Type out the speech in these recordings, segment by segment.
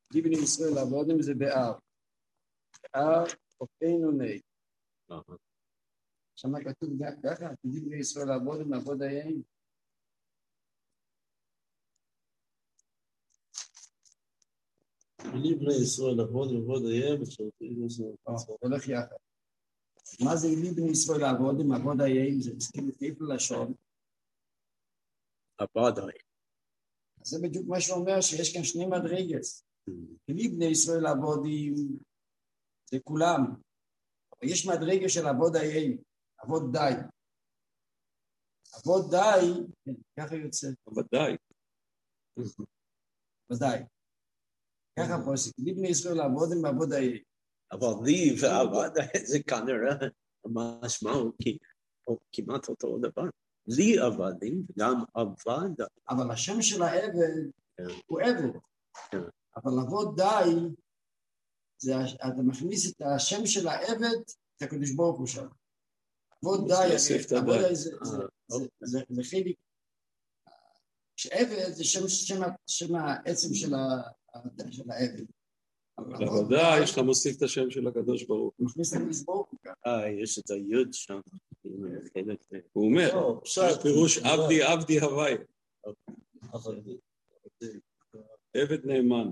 כלי בני ישראל לעבודם זה באר. באר אופנו ני. שמה כתוב ככה, כלי בני ישראל לעבודם לעבוד היין. כלי בני ישראל לעבוד היין, הולך יחד. מה זה כלי בני ישראל לעבודם לעבוד היין? זה מסכים איפה לשון. עבוד היין. זה בדיוק מה שאומר שיש כאן שני מדרגות. כלי בני ישראל לעבודים זה כולם. אבל יש מדרגה של עבוד היין, עבוד די. עבוד די, ככה יוצא. ודאי. ודאי. ככה פה, כלי בני ישראל לעבודים עבוד היין. אבל לי ועבוד זה כנראה המשמעות, כי כמעט אותו דבר. לי עבדים, גם עבד. אבל השם של העבד הוא עבד. אבל לעבוד די, אתה מכניס את השם של העבד, את הקדוש ברוך הוא שם. עבוד די, זה חיליק. שעבד זה שם העצם של העבד. לעבודה יש לך מוסיף את השם של הקדוש ברוך הוא. מכניס את המזבור כאן. יש את היוד שם. הוא אומר, פירוש עבדי הוואי. עבד נאמן.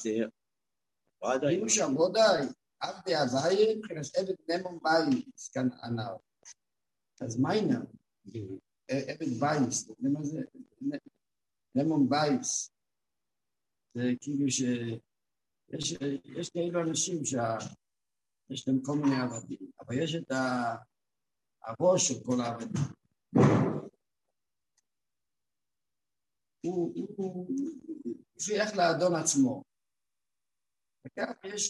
היינו שם, לא די. עבדי הוואי, מבחינת עבד נאמן בייס, כאן ענר. אז מה העניין? עבד בייס, מה זה? נאמן בייס. זה כאילו יש כאלו אנשים שיש להם כל מיני עבדים, אבל יש את הראש של כל העבדים. הוא שייך לאדון עצמו. וכך יש...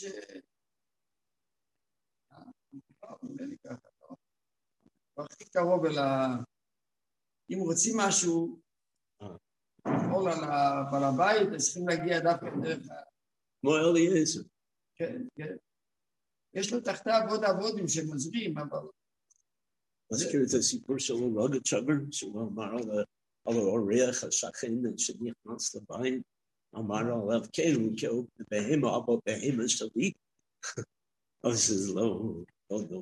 הכי קרוב אם רוצים משהו, או לבעל הבית, אז צריכים להגיע דווקא דרך כמו אליעזר. כן, כן. יש לו תחתיו עוד עבודים שמזרים, אבל... מזכיר את הסיפור שלו, רגע צ'בר, שהוא אמר על האורח השכן שנכנס לבית, אמר עליו, כן, הוא בהמה, אבל בהמה שלי. אז זה לא.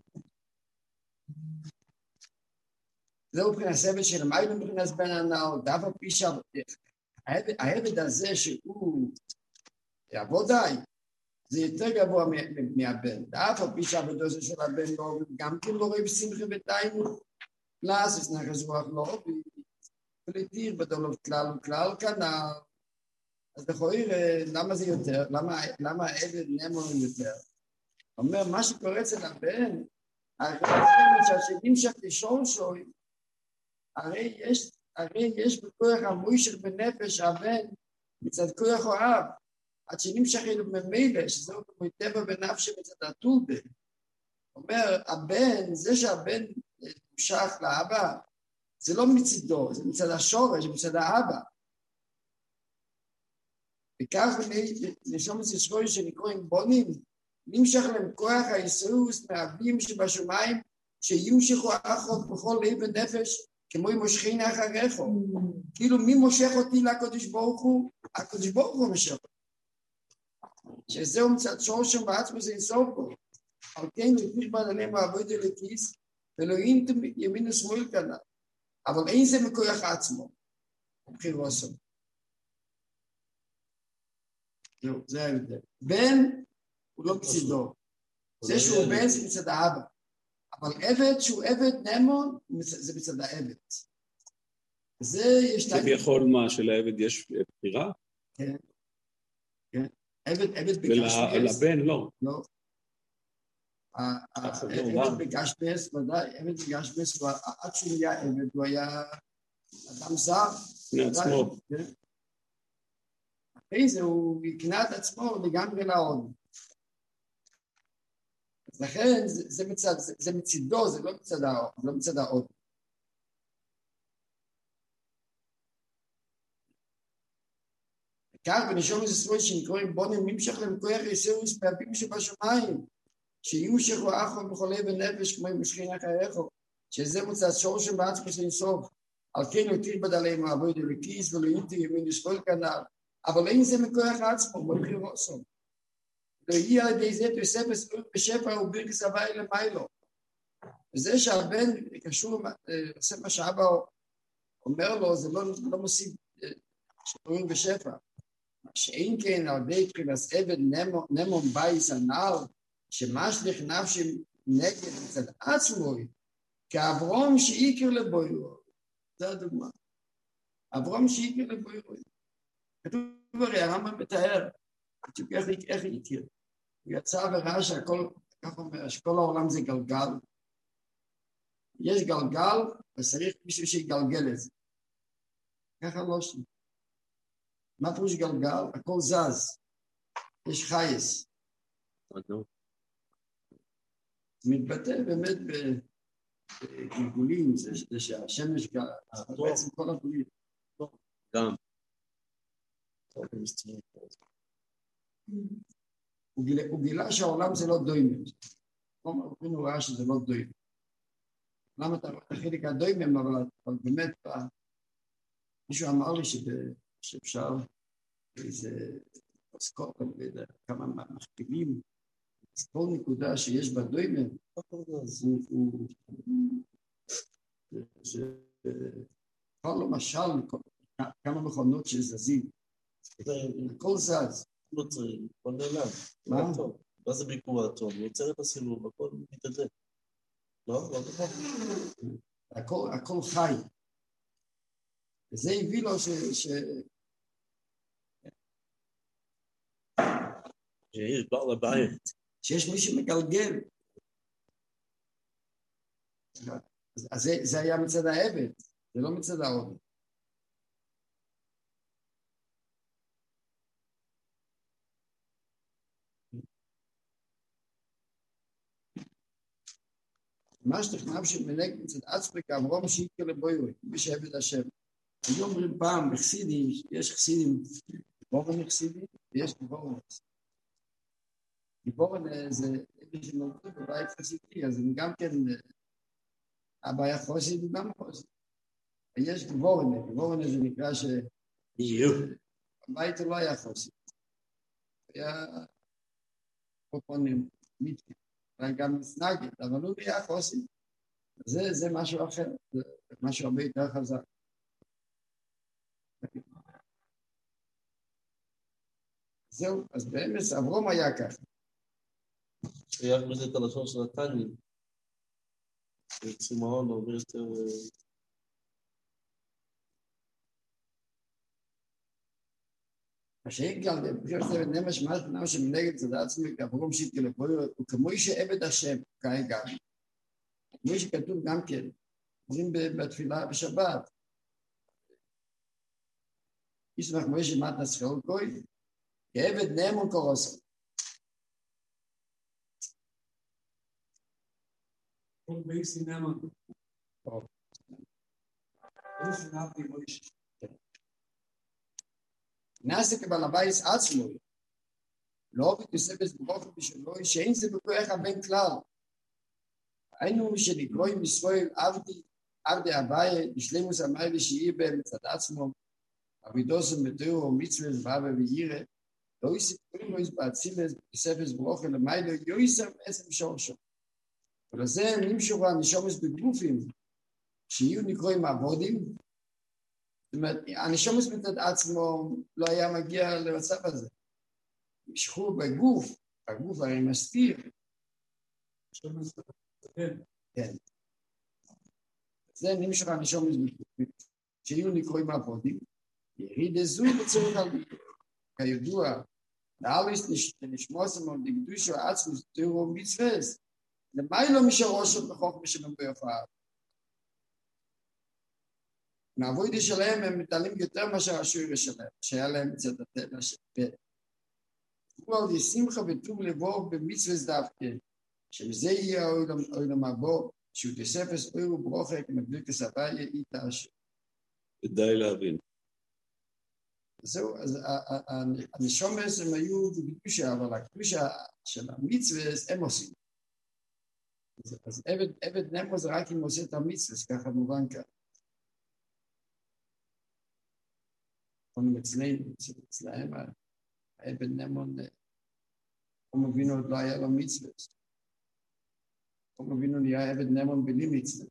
זהו מבחינת סבל של מיילים מבחינת בן הנאו, דווקא פי שם, העבד הזה שהוא יעבוד די, זה יותר גבוה מהבן. דווקא פי שעבדו זה של הבן לא, גם כן לא רואה בשמחה ודיינו, לעשות נחס רוח לא, ולתיר בדולות כלל וכלל כנל. אז בכויר, למה זה יותר? למה העבד נאמן יותר? אומר, מה שקורה אצל הבן, שהשדים לשאול שוי, הרי יש בכוח המוישך בנפש הבן, מצד כוח אוהב, עד שנמשך אלו ממילא, שזהו כמו טבע בנפש מצד הטולדה. אומר, הבן, זה שהבן נמשך לאבא, זה לא מצידו, זה מצד השורש, זה מצד האבא. וכך נשום את ישראל שנקראים בונים, נמשך להם כוח היסוס מהאבים שבשמיים, שימשכו אחרות בכל לב ונפש, כמו אם מושכים אחריך. כאילו מי מושך אותי לקדוש ברוך הוא? הקדוש ברוך הוא מושך אותי. שזהו מצד שורשם בעצמו זה אינסוף בו. על כן לפני בעליהם העבוד לכיס, ולא אינתם ימין ושמאל כנראה. אבל אין זה מכוח עצמו. בחירוסו. זה ההבדל. בן הוא לא מצידו. זה שהוא בן זה מצד האבא. אבל עבד שהוא עבד נאמן, זה מצד העבד. זה יש... כביכול מה, שלעבד יש בחירה? כן. כן. עבד בגשמס. ולבן לא. לא. עבד בגשמס, ודאי, עבד בגשמס, עד שהוא היה עבד, הוא היה אדם זר. מעצמו. אחרי זה הוא יקנה את עצמו לגמרי לעוד. אז לכן זה מצידו, זה לא מצד העוד. כך בנשום איזה סבוי שנקראים בונים נמשך למכוח יסוס פעמים שבשמיים, שימשכו אחו בחולה בנפש כמו עם משכין אחריך, שזה מצד שורשם בעצמו של אינסוף, על כן יותר בדליהם העבוד לכיס ולא יותר ימין לשקול כנל, אבל אין זה מכוח עצמו, בבחיר עושם. לא יהיה על ידי זה תוספת בשפע וברכס הבא למיילו. וזה שהבן קשור, עושה מה שאבא אומר לו, זה לא מוסיף שפורים בשפע. מה שאין כן על ידי תחילת עבד נמון בייס הנעל, שמשליך נפשי נגד מצד עצמו, כאברום שאיקר לבוירו. זה הדוגמה. אברום שאיקר לבוירו. כתוב הרי, הרמב"ם מתאר, איך הכיר. הוא יצא וראה שהכל, כך אומר, שכל העולם זה גלגל. יש גלגל, וצריך מישהו שיגלגל את זה. ככה לא שם. מה פירוש גלגל? הכל זז. יש חייס. זה מתבטא באמת בגלגולים, זה שהשמש בעצם כל הגלגולים. גם. הוא גילה שהעולם זה לא דוימם. הוא ראה שזה לא דוימם. למה אתה חלק הדוימם, אבל באמת, מישהו אמר לי שאפשר איזה פסקות, כמה מכפילים, אז כל נקודה שיש בה דוימם, זה כבר לא משל כמה מכונות שזזים. הכל זז. לא צריך, הכל נעלם. מה זה ביקור האטום? יוצר את הסילוב, הכל מתעדל. לא נכון. הכל חי. וזה הביא לו שיש בעל הבית. שיש מי שמגלגל. אז זה היה מצד העבד, זה לא מצד העובד. מה שתכנב שמנהג מצד עצמי כאברום שאיקר לבוירו, מי שעבד השם. היו אומרים פעם בחסידים, יש חסידים, גיבורן חסידים, ויש גיבורן חסידים. גיבורן זה איזה שנולדו בבית חסידי, אז הם גם כן, אבא היה חוסיד וגם חוסיד. ויש גיבורן זה נקרא שהבית לא היה חוסיד. היה פופונים, מיתקים. היה גם מסנגת, אבל הוא היה חוסיד. זה משהו אחר, זה משהו הרבה יותר חזק. זהו, אז באמס אברום היה ככה. היה בזה את הלשון של התניא. צמאון הרבה יותר... השאיגל, בפרשת נמש משמע שמנגד צד עצמי, כאברום שיטי לפויר, הוא כמו שעבד השם, כרגע. כמו שכתוב גם כן, אומרים בתפילה בשבת. ישמח כמו שמעת נסחל כוי, כעבד נאמון קורוסו. כל בייסי נאמון. איזה נאמתי מויש. נעשה כבעל הבייס עצמו, לא בתוספת ברוך בשלו, שאין זה בכוח הבן כלל. היינו שנקרואים ישראל עבדי הבאי, בשלימוס המאי ושיעי בהם מצד עצמו, אבידוסם בתיאור ומצווה זבבה וירא, לא יסיפורים לא יסבעצילס, בספס ברוך למאי לא יויסם עשם שורשו. ולזה נמשכו הנשומס בגופים, שיהיו נקרואים עבודים, זאת אומרת, הנשומס מצד עצמו לא היה מגיע למצב הזה. נמשכו בגוף, הגוף הרי מסתיר. כן. זה נמשך הנשומס בגופים, שיהיו נקרואים עבודים, יריד הזוי בצורך על כידוע, לאליס נשמוסם על דקדושו עצמוס תיאור מצווס, למי לא משרושת בחוכמה שבנבוא יפעל. מהעבודה שלהם הם מתעלים יותר מאשר השיעור שלהם, שהיה להם מצד הטבע שבט. הוא על ישמחה וטוב לבוא במצווה דווקא, שמזה יהיה העולם הבא, שהוא תוספת אור וברוכה כמדליק הסבאי איתה השם. כדאי להבין. זהו, אז הנשומס הם היו בקדושה, אבל הקדושה של המצווה הם עושים. אז עבד נאמון זה רק אם עושה את המצווה, ככה מובן כאן. אצלנו, אצלהם, העבד נאמון אברהם אבינו עוד לא היה לו מצווה. אברהם אבינו נהיה עבד נאמן בלי מצווה.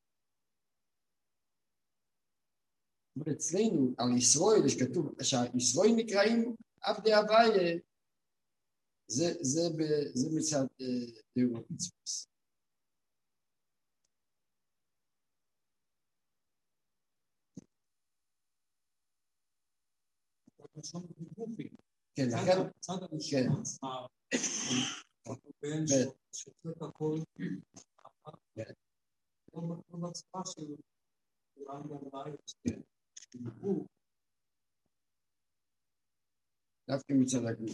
אבל אצלנו, על ישראל, יש כתוב, שהישראל נקראים עבדי הוויה, זה מצד תיאור מצווה. כן, לכן, צד הנשמה עצמה, בן שופט הכל, לא בצורה של כולם בבית, הוא דווקא מצד הגוף.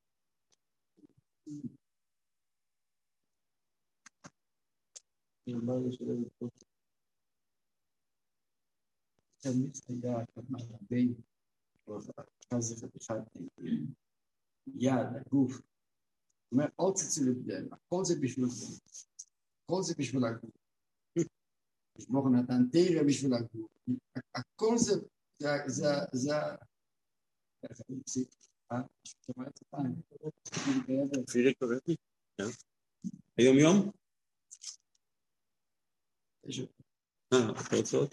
תמיד היה כמה בין אז אחד יד, הגוף. זאת אומרת, עוד צצו לבדל, הכל זה בשביל הגוף. הכל זה בשביל הגוף. ברוך נתן תראה בשביל הגוף. הכל זה, איך אני מפסיק? שמעת פעם? פירי קוראתי? היום יום? אתה רוצה אותי?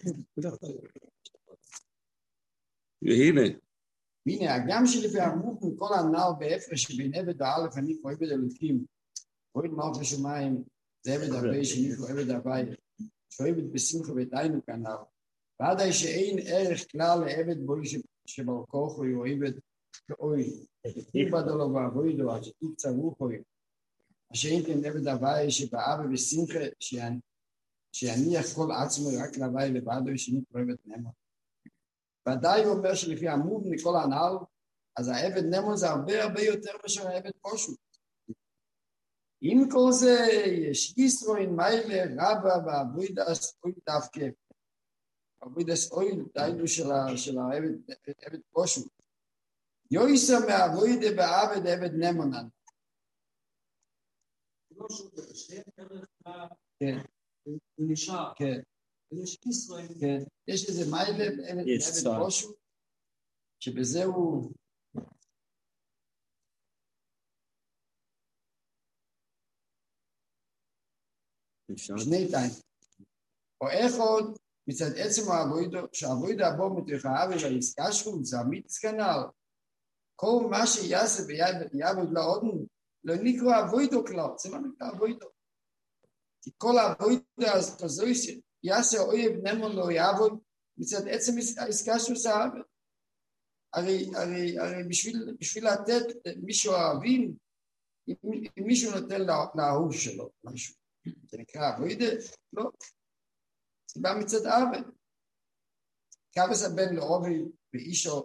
והנה. והנה, הגם שלפי עמוק מכל הנעל בהפרש שבין עבד האלף אני פה עבד אלוקים, אוהד מלך השמיים, זה עבד הרבה שני פה עבד הוויה, שעבד בשמחה ודיינו כנעל, ועד שאין ערך כלל לעבד בו שברכוך הוא עבד כאוי, אם בדולו ועבודו, עד שתקצר רוחוי, אשר אין כן עבד הוויה שבאה ובשמחה שיניח כל עצמו רק להוויה לבדו שני פה עבד נאמן. ודאי הוא אומר שלפי עמוד מכל הנעל, אז העבד נאמן זה הרבה יותר מאשר העבד פשוט. עם כל זה יש ישרוי מיילה רבה ועבוידס אוי דווקא. עבוידס אוי דיינו של העבד פשוט. יויסר מעבוידה בעבד עבד נאמן. לא שובר, שאין ערך כן. הוא נשאר. כן. יש ישראל. כן. יש איזה מיילה עבד פשוט, שבזה הוא שני טיים. או איך עוד מצד עצם העבודו, שהעבודו הבוא מתוך האבל והעסקשו, זה המיץ כנל. כל מה שיעשה ויעבוד לעודן, לא נקרא עבודו כלל, זה לא נקרא עבודו. כי כל העבודו כזו יעשה אויב נמון לא יעבוד, מצד עצם העסקשו זה האבל. הרי בשביל לתת מישהו אוהבים, אם מישהו נותן לאהוב שלו משהו, זה נקרא עבודה? לא. זה בא מצד עבד. כבש הבן לאובי ואישו,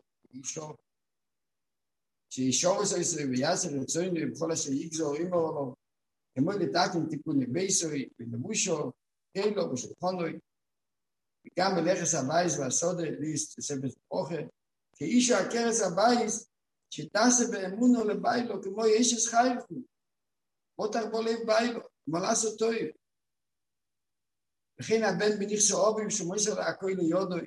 שאישו עשוי ויעשר רצוינו ובכל אשר יגזור עמו לו, כמו לתקן תיקון לביסוי ולבושו, קהילו ושולחונוי, וגם בלכס הבייס והסודה ליסט וספס אוכל, כאישו הכרס הבייס, שתעשה באמונו לביילו, כמו ישס חייכו, בוא תרבו לב ביילו, כמו לעשות טוב. וכן הבן בניחסו אובים, שמויסר להכוי ליודוי.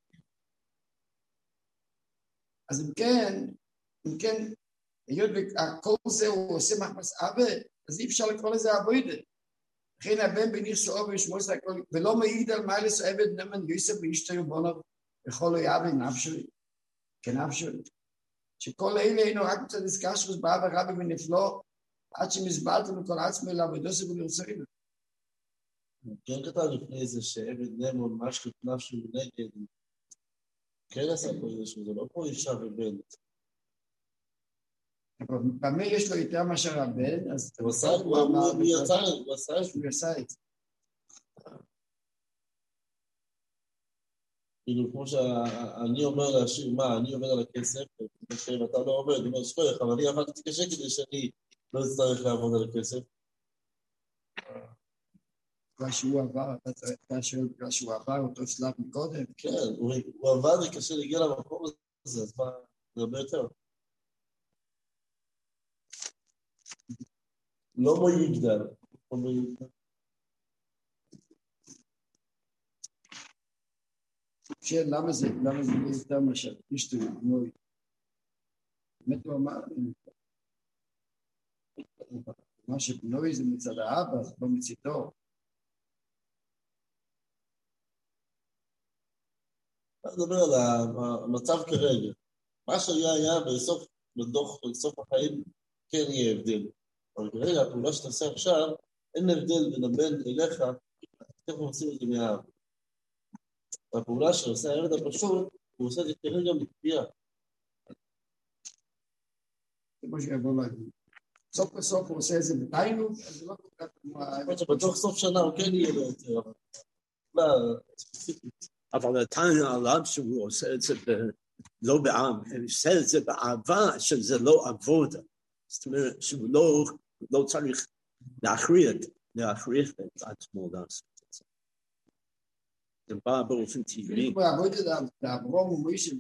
אז אם כן, היות וכל זה הוא עושה מחמס עבד, אז אי אפשר לקרוא לזה עבודה. וכן הבן בניחסו אובים, שמויסר להכוי, ולא מעיד על מיילס עבד נאמן יוסף ואשתו יבונו, וכל לא יעבד נפשוי. כנפשוי. שכל אלה היינו רק מצד הסקשרוס בא ורבי ונפלא, עד שמסברתם לכל עצמי לעבודוסי ולרצוינו. כן כתב לפני זה שעבד נאמן משחית נפשו ונגד, כן עשה פה איזשהו, זה לא פה אישה ובן. אבל במה יש לו יותר מאשר הבן, אז הוא עשה את זה. כאילו כמו שאני אומר להשאיר, מה, אני עובד על הכסף, ואתה לא עובד, אני אומר, זכוייך, אבל אני עבדתי קשה כדי שאני לא אצטרך לעבוד על הכסף. בגלל שהוא עבר, אתה שואל בגלל שהוא עבר אותו שלב מקודם. כן, הוא עבד וקשה להגיע למקום הזה, אז מה, זה הרבה יותר. לא מו יגדל, לא מו יגדל. שואל למה זה לא יותר מאשר אשתו יבנוי. באמת הוא אמר, מה שבנוי זה מצד האבא, זה לא מצידו. אני מדבר על המצב כרגע. מה שהיה בסוף החיים כן יהיה הבדל. אבל כרגע הפעולה שאתה עושה עכשיו, אין הבדל בין הבן אליך, איך הוא עושים את זה מהאב. הפעולה שעושה הילד הפשוט, הוא עושה את זה כרגע בכפייה. זה מה שיבוא להגיד. סוף בסוף הוא עושה את זה בדיינות, אז זה לא כל כך כמו... בתוך סוף שנה הוא כן יהיה לו יותר. אבל הטענה עליו שהוא עושה את זה לא בעם, הוא עושה את זה באהבה שזה לא עבודה. זאת אומרת שהוא לא צריך להכריח את עצמו לעשות את זה. זה בא באופן טבעי. בעבודה דאברום ומוישה,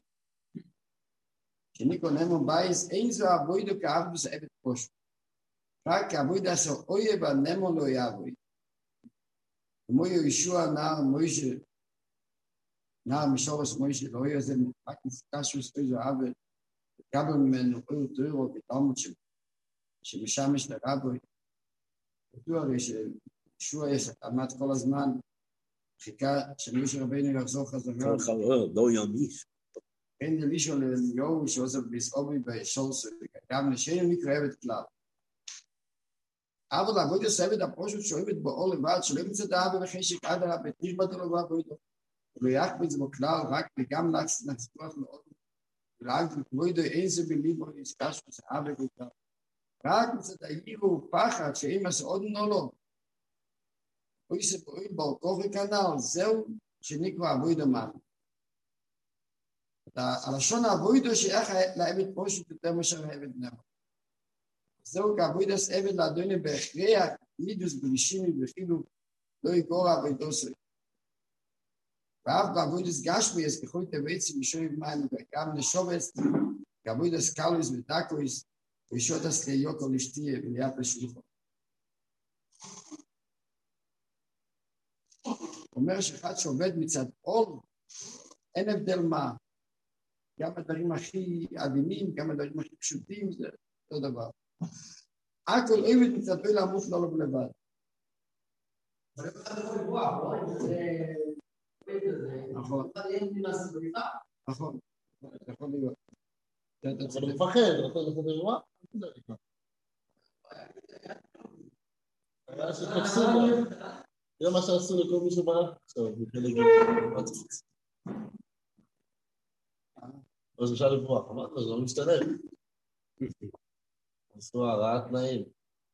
שניקו נמו בייס, אין זו עבודה כאבדוס עבד פושט. רק עבודה אשר אויב הנמו לא יעבוד. כמו ישוע נער מוישה, נער משורס מוישה, לא יהיה זה רק מפוקש וספי זו עבד, וקבל ממנו אור תוירו בתלמוד שלו, שמשמש לרבוי. בטוח הרי שישוע עמד כל הזמן, חיכה שמשה רבינו יחזור חזרה. לא ימיש. אין דלישו ליהו שעוזב ביסעובי בשורסו, גם לשנו נקרא עבד כלל. אבל עבוד יסבת הפרושות שאוהבת באור לבד, שלא ימצא דאבה וחשק עד הרבית, נכבד לו בעבודו. ולא יחבץ בו כלל, רק וגם נחספוח מאוד. ולאג וכבודו אין זה בליבו נזכש וסעבה וכלל. רק מצד העירו ופחד שאם עשה עוד נולו. הוא יספורים באורכו וכנל, זהו שנקרא עבודו מה. הלשון עבודו שייך לעבד פרושות יותר מאשר העבד נאמן. זהו כעבודת עבד לאדוני בהכרח, מידוס ברישימי וחילו לא יגור עבודוסו. ואף בעבודת גשמי, אז ככל תבצי משוי מים וגם לשובץ, כעבודת קלויס ודקויס, ושוטס ליוקו לשתיה וליאת לשליחו. אומר שאחד שעובד מצד עול, אין הבדל מה. גם הדברים הכי עדינים, גם הדברים הכי פשוטים, זה אותו דבר. הכל אוהבת מצד אוי לעמוד לא לבד. נכון. נכון. יכול להיות. אתה מפחד, אתה יכול לראות? זה מה שעשו לכל מישהו בארץ. עכשיו, נתחיל להגיד, מה תפוץ? אז אפשר לברוח, אמרת, זה לא משתלם. עשו הרעת תנאים.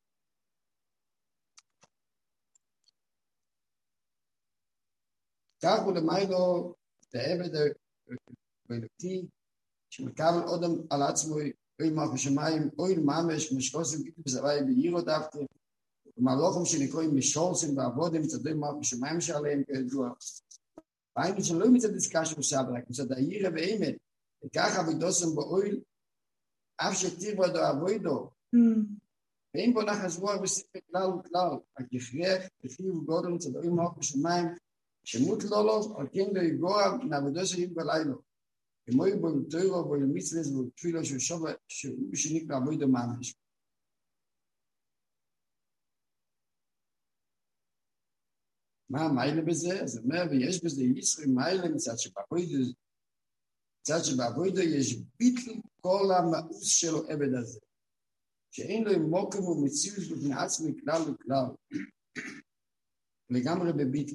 כך הוא למיילו, העבד האלוקי, שמקבל אודם על עצמו, אוי מלך השמיים, אוי ממש, משקוסים גיטו בזווי בעירו דווקא, ומהלוכם שנקרואים משורסים ועבודים, מצדוי מלך השמיים שעליהם כידוע. והיינו שלא מצד עסקה שבסבא, רק מצד העירה ואימת, וככה עבודוסם באויל, אף שתיר בו עבודו, ואם בו נחס רוח וסיפק כלל וכלל, רק יכריח, וחיוב גודל מצדוי מלך השמיים, שמות לא לו, על כן לא יגוע מעבודו שרים בלילה. כמו יבוא עם תוירו, בו עם מצווה, ובתפילו שהוא שנקרא עבודו ממש. מה המיילה בזה? אז אומר, ויש בזה ישרי מיילה מצד שבעבודו יש ביטל כל המאוס שלו עבד הזה. שאין לו מוקם ומציאות בפני עצמי כלל וכלל. לגמרי בביטל.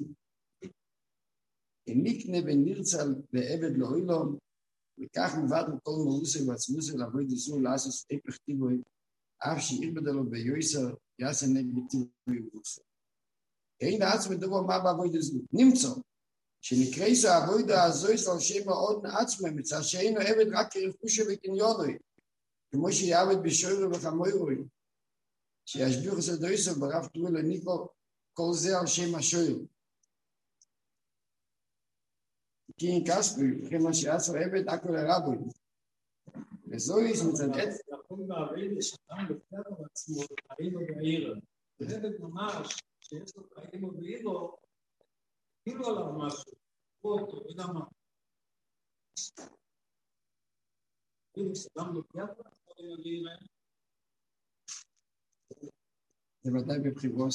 נקנה ונרצה לעבד לא אילום, וכך מבד מכל מאוסי ועצמוסי לעבוד זו לעשות הפך טיבוי, אף שירבד לו ביועסר יעשה נגד טיבוי ובוסר. אין עצמי דבר מה בעבוד זו, נמצא, שנקרא זו העבוד הזו על שם מאוד מעצמי, מצד שאינו עבד רק כרכושו וקניונוי, כמו שיעבד בשוירו וחמוירוי, שישביחו סדויסו ברב תרוי לניקו כל זה על שם השוירו. כי אין כספי, כמו שעשו עבד הכל הרבוי. וזוהי מצד עץ. יכול בעבד לשתם לפני עצמו, חיים ובעירה. עבד ממש, שיש לו חיים ובעירה, כאילו עליו משהו, אותו, יודע מה. כאילו, כשאדם לוקח, יכול בעירה. זה ודאי בבחירות.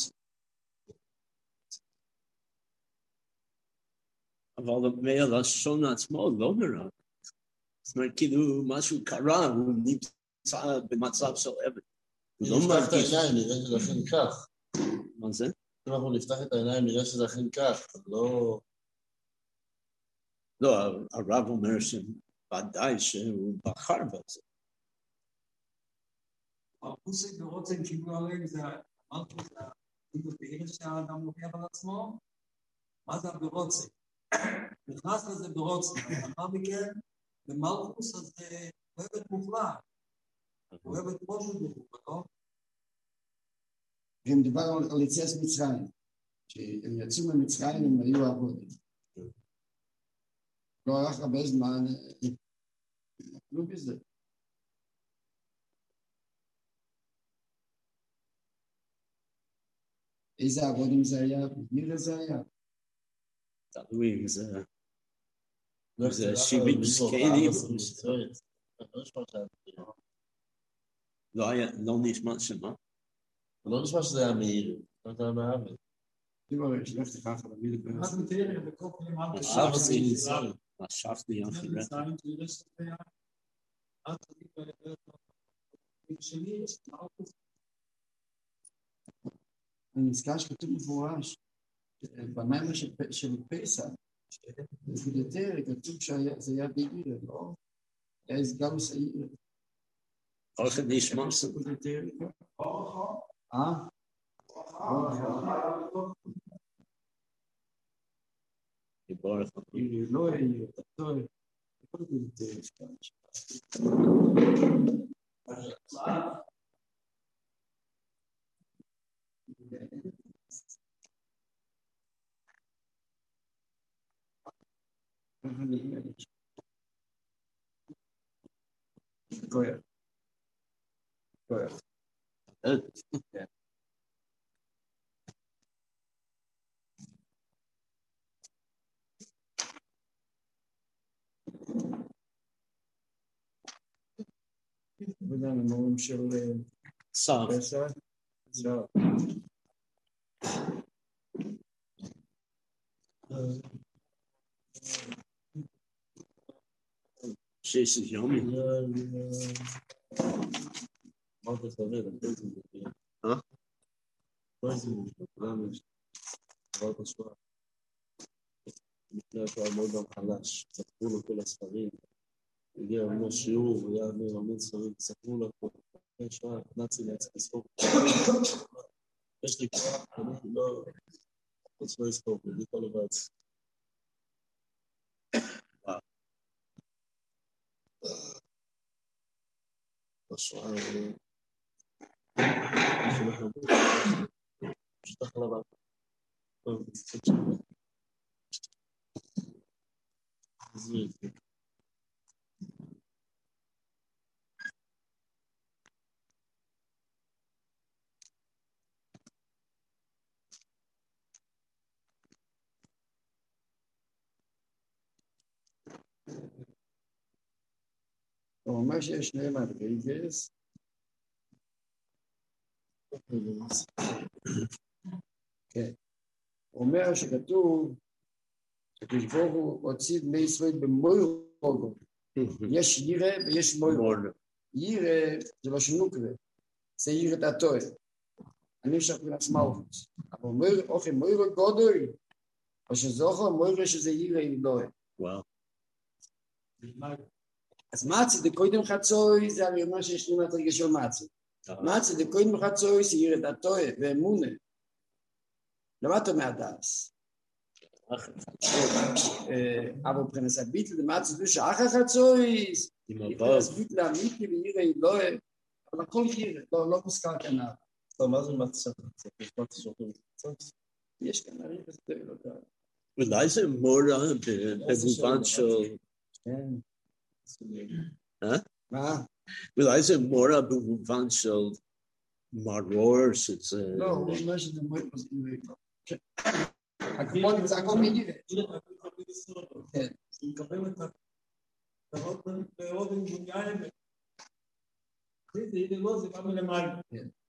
אבל מעל השון עצמו לא נראה. זאת אומרת, כאילו משהו קרה, הוא נמצא במצב של עבד. הוא לא נפתח את מרגיש. העיניים, נראה שזה אכן כך. מה זה? אם אנחנו נפתח את העיניים, נראה שזה אכן כך. לא... לא, הרב אומר שוודאי שהוא בחר בזה. הפוסק ורוצן קיבלו עליהם, זה אמרתי, זה כאילו בעיר שהאדם לוקח על עצמו, מה זה ברוצן? נכנס לזה ברוצן, לאחר מכן, במלכוס הזה אוהבת מופלא, אוהבת פושט מופלא, ומדובר על יציאת מצרים, שהם יצאו ממצרים, הם היו עבודים. לא הלך הרבה זמן, נפלו בזה. איזה עבודים זה היה? בגיר זה היה? תלוי אם זה... זה ככה, 70 זקנים. לא נשמע שמה. לא נשמע שזה היה מאיר, לא יודע מה היה. תראו, יש לך ככה, במילה ברס. אז מתאר בקופ למעלה, חשבתי אחרת. אני נזכר שכתוב מפורש, במים של פסח, יותר כתוב שזה היה בעיר, לא? היה גם סעיר. איך נשמע? יבורך. לא היה, אתה טועה. Correct. Yeah. וגם המורים של סף. פסח. זהו. שיש יומי. מה אתה סביר? לא איזה מובן, דבר פשוט. לפני הכל מאוד גם חלש, ספרו לו כל הספרים. הגיע ממש שיעור, היה מלמד ספרים, ספרו לו כל שואה, נאצי להצליח לספור. יש לי כוח, אני לא... חוץ לא לספור, אני כל לבד. בשואה, אני... פשוט אחלה לבד. טוב, קצת שם. עזבי את זה. הוא אומר שיש שני מדרגות. כן. הוא אומר שכתוב שקדוש ברוך הוא הוציא בני ישראל במוירו. יש ירא ויש מוירו. ירא זה לא שנוקרה, זה ירא דתוי. אני שכח לעצמאות. אבל מוירו גודוי, או שזוכר מוירו שזה ירא אלוהי. וואו. אז מצה דקוידם חצוי זה הרי אומר שיש לי מדרגה של מצה. מצה דקוידם חצוי זה ירא דתוי ואמונה. למה אתה מהדס? אבל מבחינת הביטל דמצה דו שאחר חצוי מבחינת ביטל אמיתי וירא אלוהי אבל הכל ירא, לא מוזכר כאן. מה זה מצה? יש מצה שאתה מצה? יש כאן הרי וזה לא יודע. אולי זה מורה במובן של... מה? אולי זה מורה במובן של מרור שזה... לא, הוא אומר שזה מורה כן. הכל נמצא הכל מירה. כן. מקבל את האות באודם גוניין. זה לא, זה גם מלמעלה.